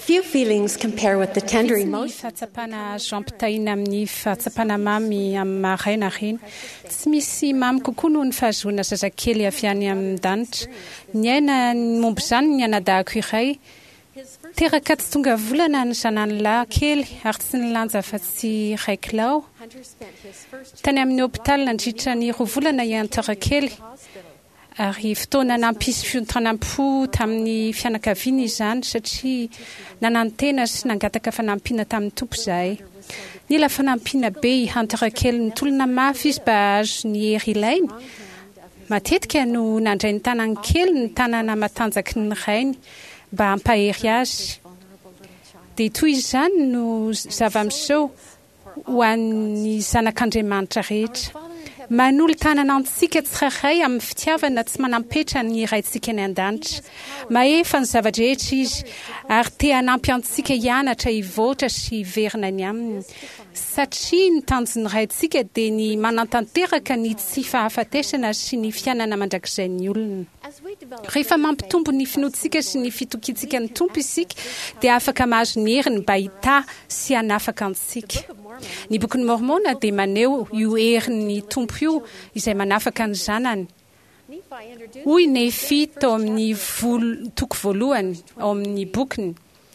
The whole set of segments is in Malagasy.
Few feelings compare with the tender emotion. fahatsapana jampitaina amin'ny fahatsapana mamy amin'ny maraina reny. Tsy misy mamy kokoa noho ny fahazoana zazakely avy any amin'ny danitra. Ny aina momba izany ny anadahako iray. Teraka tsy tonga volana ny zanany lahy kely ary tsy nilanja afa-tsy ray kilao. Tany amin'ny hôpitaly nandritra ny 2 volana iantara kely. Ary fotoana nampisy fiontranam-po tamin'ny fianakaviana izany satria nanantena sy nangataka fanampiana tamin'ny tompo izahay. Nila fanampiana be ihantara kely ny tolona mafy izy mba azo ny hery ilainy. Matetika no nandray ny tanany kely ny tanana matanjaky ny rainy mba hampahery azy. Dia toy izany no zava-miseho ho an'ny zanak'Andriamanitra rehetra. Manolo tanana antsika tsirairay amin'ny fitiavana tsy manampetra ny iraintsika ny an-danitra. Mahefa ny zava-drehetra izy ary te hanampy antsika hianatra hivoatra sy hiverina ny aminy. Satria ny tanjon'ny raintsika dia ny manantanteraka ny tsy fahafatesana sy ny fiainana mandrakizay ny olona. Rehefa mampitombo ny finoantsika sy ny fitokiantsika ny tompo isika dia afaka mahazo ny heriny mba hita sy hanafaka antsika. Ny boky ny Mormona dia maneho io herin'ny tompo io izay manafaka ny zanany. Hoy Nefi tao amin'ny toko voalohany ao amin'ny bokiny.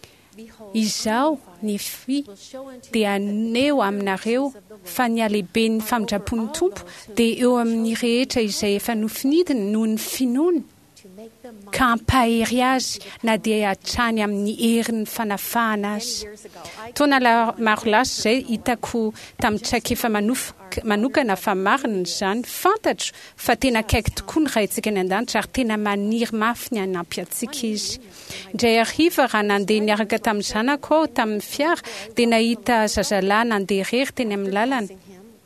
Izao Nefi dia aneho aminareo fa ny halehiben'ny famindrapon'ny tompo dia eo amin'ny rehetra izay efa nofinidiny noho ny finoany. Ka hampahery azy na dia hatrany amin'ny herin'ny fanafahana azy. Taona maro lasa izay hitako tamin'ny traikefa manokana fa marina izany fantatro fa tena akaiky tokoa ny raintsika ny an-danitra ary tena maniry mafy ny hanampy antsika izy. Indray hariva raha nandeha niaraka tamin'ny zanako aho tamin'ny fiara dia nahita zazalahy nandeha irery teny amin'ny lalana.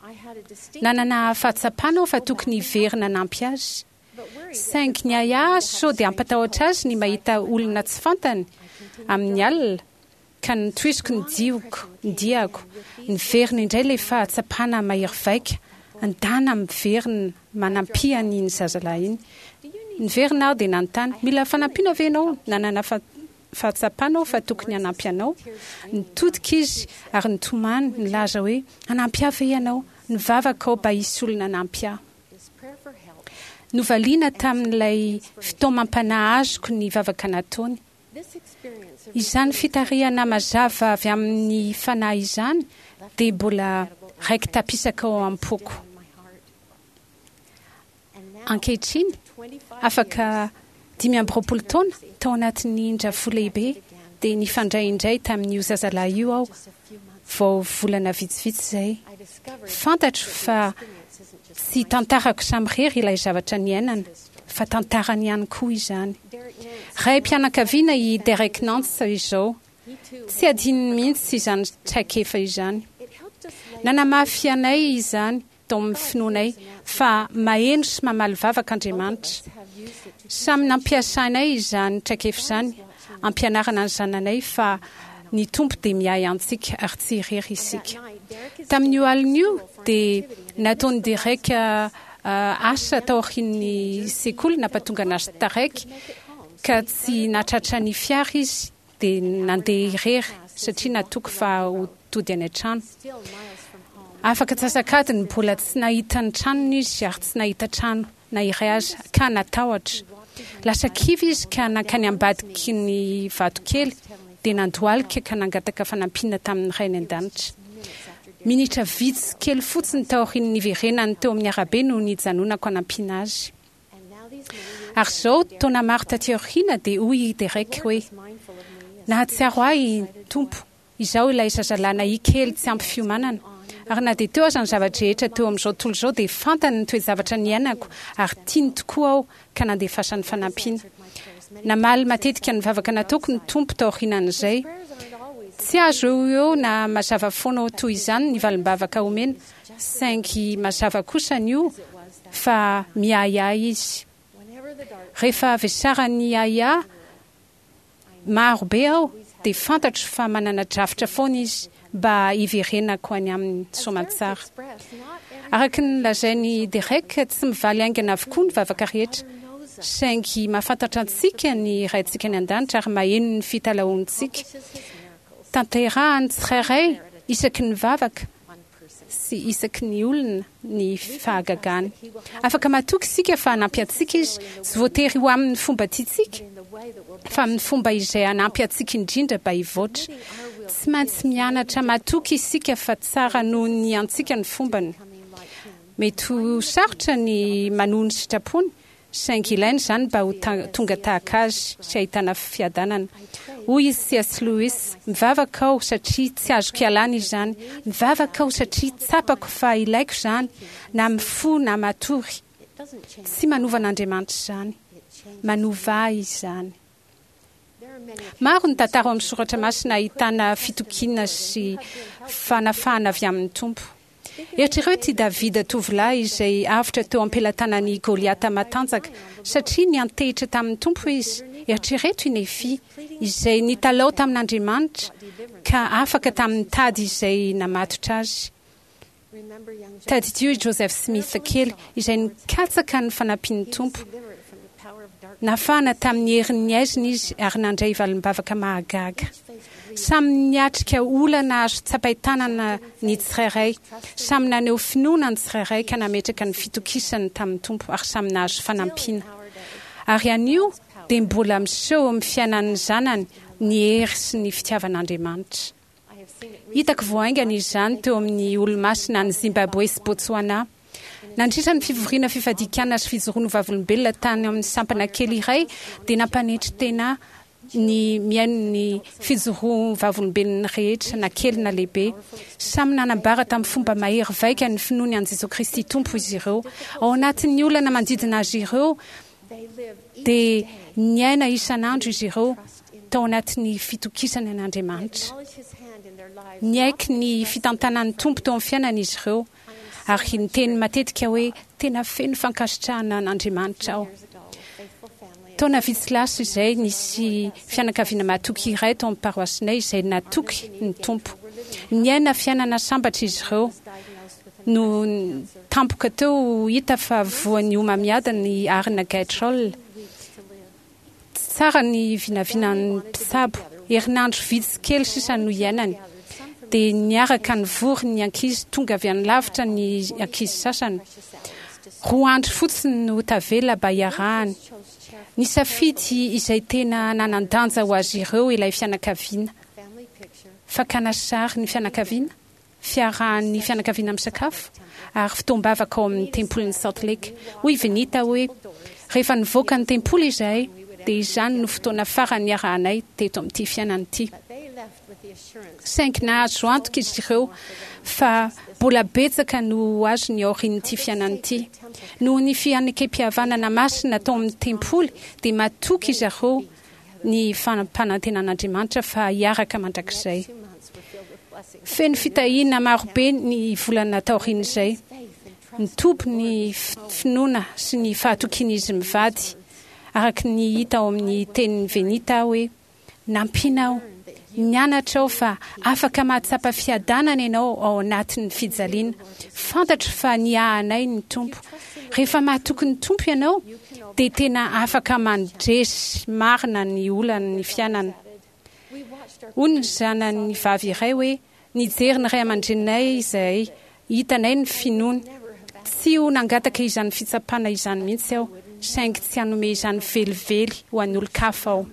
Nanana fahatsapana aho fa tokony hiverina nampy azy. Saingy ny so dia ampatahotra azy ny mahita olona tsy fantany amin'ny alina ka nitoiziko ny diako niverina indray ilay fahatsapana mahery vaika andana miverina manampiany ny zazalahy iny. Niverina aho dia nanontany mila fanampiana ve ianao? Nanana fahatsapana aho fa tokony hanampy anao. Nitodika izy ary nitomany nilaza hoe hanampy ahy ve ianao? Nivavaka aho mba hisy olona hanampy ahy. Novaliana tamin'ilay fitoamam-panahy azoko ny vavaka nataony. Izany fitarihana mazava avy amin'ny fanahy izany dia mbola raiky tapisaka ao am-poko. Ankehitriny, afaka 25 taona tao anatin'ny indrafo lehibe dia nifandray indray tamin'io zazalahy io aho vao volana vitsivitsy izay. Fantatro fa tsy tantarako samirery ilay zavatra niainana, fa tantarany ihany koa izany. Ray mpianakaviana i Derek Nance izao, tsy adininy mihitsy izany traikefa izany. Nanamafy anay izany tao amin'ny finoanay fa maheno sy mamaly vavaka Andriamanitra. Samy nampiasainay izany traikefa izany, ampianarana ny zananay fa ny tompo dia miay antsika ary tsy irery isika. Tamin'io alina io dia nataony Derek asa tao aorian'ny sekoly nampatonga anazy taraiky ka tsy natratra ny fiara izy dia nandeha irery satria natoko fa hotody any an-trano. Afaka tsasakadiny mbola tsy nahita ny tranony izy ary tsy nahita trano na iray aza ka natahotra. Lasa kivy izy ka nankany ambadiky ny vato kely dia nandohalika ka nangataka fanampiana tamin'ny rainy an-danitra. Minitra vitsy kely fotsiny tao aorian'ny niverenany teo amin'ny arabe no nijanonako hanampiana azy. Ary izao taona maro taty aoriana dia hoy Derek hoe nahatsiaro ahy tompo izao ilay zazalahy kely tsy ampy fiomanana. Ary na dia teo aza ny zavatra teo amin'izao tontolo izao dia fantany ny toe-zavatra niainako ary tiany tokoa aho ka nandefasa ny fanampiana. Namaly matetika ny vavaka nataoko ny tompo tao aorianan'izay. Tsy azo eo na mazava foana toy izany ny valim-bavaka omena, saingy mazava kosa io fa miaya izy. Rehefa avy ny aya maro be aho dia fantatro fa manana drafitra foana izy mba hiverenako any amin'ny soamantsara. Araka ny lazainy Derek tsy mivaly aingana avokoa ny vavaka rehetra saingy mahafantatra antsika ny raintsika ny an-danitra ary maheno ny fitalaontsika tanterahany tsirairay isaky ny vavaka sy isaky ny olona ny fahagagana afaka matoky isika fa hanampy antsika izy tsy voatery ho amin'ny fomba tiatsika fa amin'ny fomba izay hanampy antsika indrindra mba hivoatra tsy maintsy mianatra matoky isika fa tsara noho ny antsika ny fombany mety ho sarotra ny manohy ny sitrapony saingy ilaina izany mba ho tonga tahaka azy sy ahitana fiadanana hoy izy C.S. Lewis mivavaka aho satria tsy azoko ialana izany mivavaka aho satria tsapako fa ilaiko izany na mifo na matory tsy manova an'Andriamanitra izany manova ahy izany maro ny tantara amin'ny soratra masina ahitana fitokiana sy fanafahana avy amin'ny tompo eritrereto ity Davida tovolahy izay avitra teo ampelantanan'ny Goliata matanjaka satria ny antehitra tamin'ny tompo izy eritrereto inefi izay nitalao tamin'Andriamanitra ka afaka tamin'ny tady izay namatotra azy tadidio i Joseph Smith kely izay nikatsaka ny fanampian'ny tompo nafana tamin'ny herin'ny aiziny izy ary nandray valim-bavaka mahagaga samy niatrika olana azo tsapaitanana ny tsirairay samy naneho finoana ny tsirairay ka nametraka ny fitokisany tamin'ny tompo ary samy nahazo fanampiana ary anio dia mbola miseho amin'ny fiainan'ny zanany ny hery sy ny fitiavan'Andriamanitra hitako voaingana izany teo amin'ny olo-masina ny Zimbabwe sy Botswana nandritra ny fivoriana fifadikana sy fijoroana vavolombelona tany amin'ny sampana kely iray dia nampanetry tena ny miaino ny fijoroa vavolombelona rehetra na kely na lehibe samy nanambara tamin'ny fomba mahery vaika ny finoany an' Jesosy Kristy tompo izy ireo ao anatin'ny olana manodidina azy ireo dia niaina isan'andro izy ireo tao anatin'ny fitokisany an'Andriamanitra niaiky ny fitantanan'ny tompo tao amin'ny fiainana izy ireo ary ny teny matetika hoe tena feno fankasitrahana an'Andriamanitra ao taona vitsy lasa izay nisy fianakaviana matoky iray tao amin'ny paroasinay izay natoky ny tompo niaina fiainana sambatra izy ireo no tampoka teo hita fa voan'ny homamiada ny arina gatrol tsara ny vinavinan'ny mpisabo herinandro vitsy kely sisa no iainany dia niaraka ny vory ny ankizy tonga avy any lavitra ny ankizy sasany 2 andro fotsiny no tavela mba hiarahany ny safidy izay tena nanan-danja ho azy ireo ilay fianakaviana fakanasary ny fianakaviana fiarahan'ny fianakaviana amin'ny sakafo ary fitombavaka ao amin'ny tempoly ny Salt Lake hoy Venita hoe rehefa nivoaka ny tempoly izahay dia izany no fotoana farany iarahanay teto amin'ity fiainana ity saingy nahazo antoka izy ireo fa mbola betsaka no azo ny aorian'ity fiainana ity noho ny fianakam-pihavanana masina tao amin'ny tempoly dia matoky izy ireo ny fanampanantenan'Andriamanitra fa hiaraka mandrakizay feno fitahiana marobe ny volana taorian'izay ny tompo ny finoana sy ny fahatokiana izy mivady araka ny hita ao amin'ny tenin'ny Venita hoe nampianao nianatra ao fa afaka mahatsapa fiadanana ianao ao anatin'ny fijaliana fantatro fa niahanay ny tompo rehefa mahatoky ny tompo ianao dia tena afaka mandresy marina ny olana ny fiainana hoy ny zanany vavy iray hoe nijery ny ray aman-drenay izay hitanay ny finoany tsy ho nangataka izany fitsapana izany mihitsy aho saingy tsy hanome izany velively ho an'ny olo-kafa ao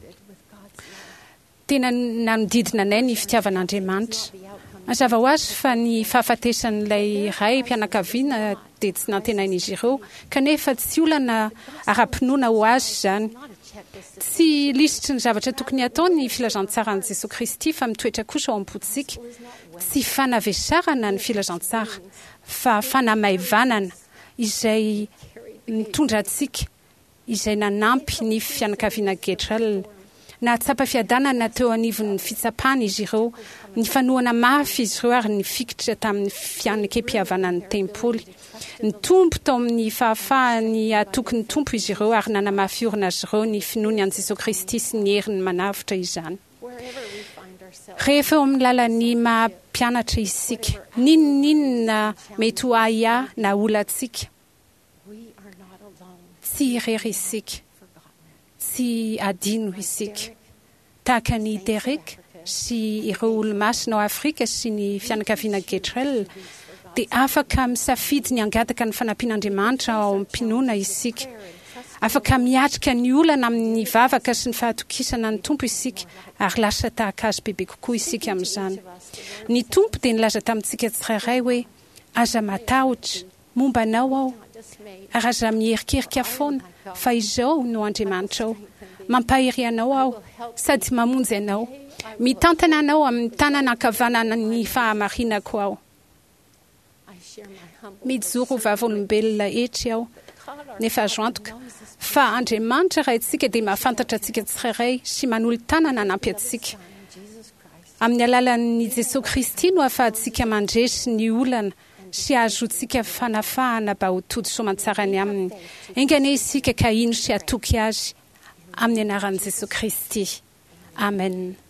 tena nanodidina anay ny fitiavan'Andriamanitra mazava ho azy fa ny fahafatesan'ilay ray mpianakaviana dia tsy nantenain'izy ireo kanefa tsy olana ara-pinoana ho azy izany tsy lisitry ny zavatra tokony atao ny filazantsara an'i Jesosy Kristy fa mitoetra kosa ao am-potsika tsy fanavesarana ny filazantsara fa fanamaivanana izay mitondra antsika izay nanampy ny fianakaviana Getrel nahatsapa fiadanana teo anivon'ny fitsapana izy ireo ny fanohana mafy izy ireo ary ny fikitra tamin'ny fianakam-pihavanan'ny tempoly ny tompo tao amin'ny fahafahany atoky ny tompo izy ireo ary nanamafiorina azy ireo ny finoany an' Jesosy Kristy sy ny heriny manavitra izany rehefa eo amin'ny lalan'ny mampianatra isika ninona mety ho ahia na olantsika tsy irery isika tsy adino isika. Tahaka ny Derek sy ireo olo-masina ao Afrika sy ny fianakaviana Getrel, dia afaka misafidy ny angataka ny fanampian'Andriamanitra ao am-pinoana isika. Afaka miatrika ny olana amin'ny vavaka sy ny fahatokisana ny Tompo isika, ary lasa tahaka azy bebe kokoa isika amin'izany. Ny Tompo dia nilaza tamintsika tsirairay hoe aza matahotra momba anao aho, ary aza mierikерika foana fa izao no Andriamanitra ao, mampahery anao aho sady mamonjy anao, mitantana anao amin'ny tanana ankavanana ny fahamarinako ao. Mijoro vavolombelona etry aho, nefa azo antoka fa Andriamanitra raha itsika dia mahafantatra atsika tsirairay sy manolo tanana anampy atsika. Amin'ny alalan'i Jesosy Kristy no ahafahantsika mandresy ny olana sy azotsika fanafahana mba ho tody soamantsarany aminy. Engane isika ka ino sy atoky azy amin'ny anaran'i Jesosy Kristy. Amen.